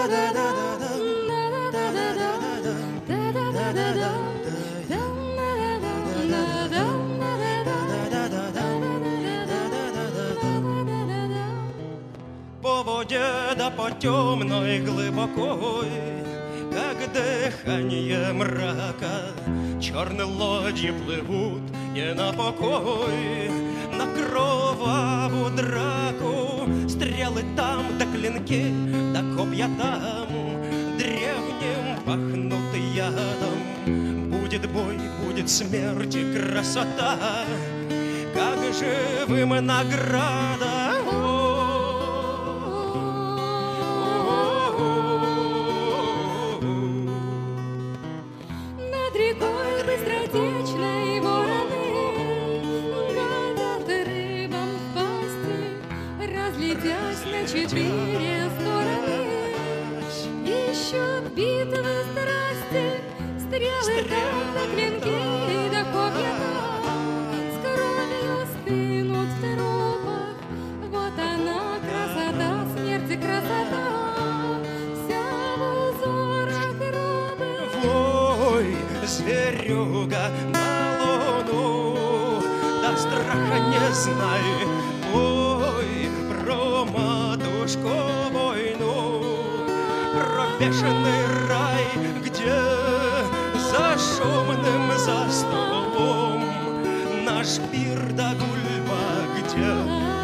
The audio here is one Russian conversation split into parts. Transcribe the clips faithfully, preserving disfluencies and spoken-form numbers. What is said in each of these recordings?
По воде да по темной глубокой, как дыхание мрака, черные лодьи плывут не на покой, на кровавую драку. Стрелы там, да клинки, да копья там, древним пахнут ядом. Будет бой, будет смерть и красота, как живым награда. Над рекой быстротечной вороны гадят рыбам в пасти, разлетясь на четыре стороны. Ищут битвы страсти, стрелы там, да клинки, да копья там, с кровью стынут в тропах. Вот она, красота, смерть и красота, вся в узорах гробы. Ой, зверюга на луну, да страха не знай. Ой, про матушку войну, про бешеный рай, где за шумным за столом наш пир да гульба, где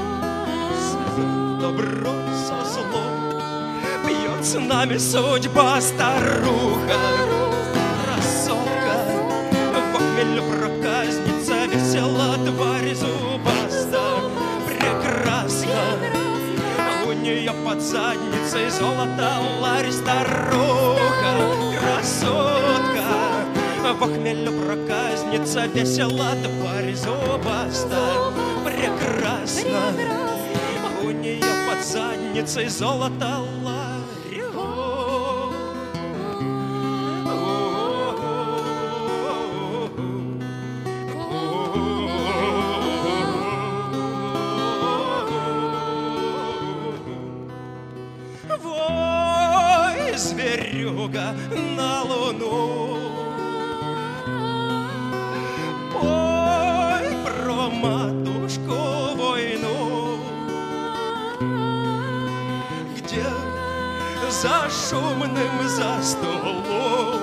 добро со злом пьет с нами судьба старуха. Красотка, в хмель проказница, весела тварь зубаста, прекрасна. У нее под задницей золото ларь старуха. Красотка, в хмель проказница, весела тварь зубаста, прекрасна. У нее под задницей золото ларь. Вой, зверюга на луну, ой, про матушку войну, где за шумным за столом,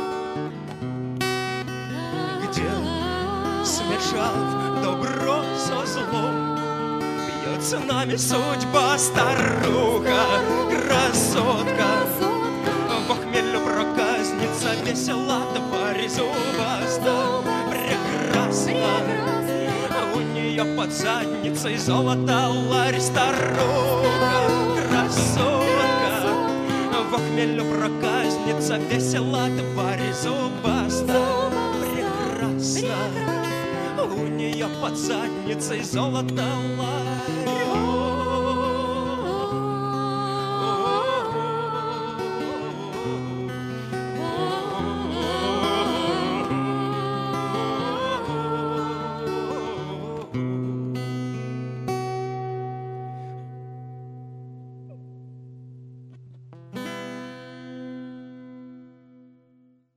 где, смешав добро со злом, пьет с нами судьба старуха. Красотка, в хмель проказница, весела тварь зубаста, прекрасна. У нее под задницей золото ларь старуха. Красотка, в хмель проказница, весела тварь зубаста, прекрасна. У нее под задницей золото ларь.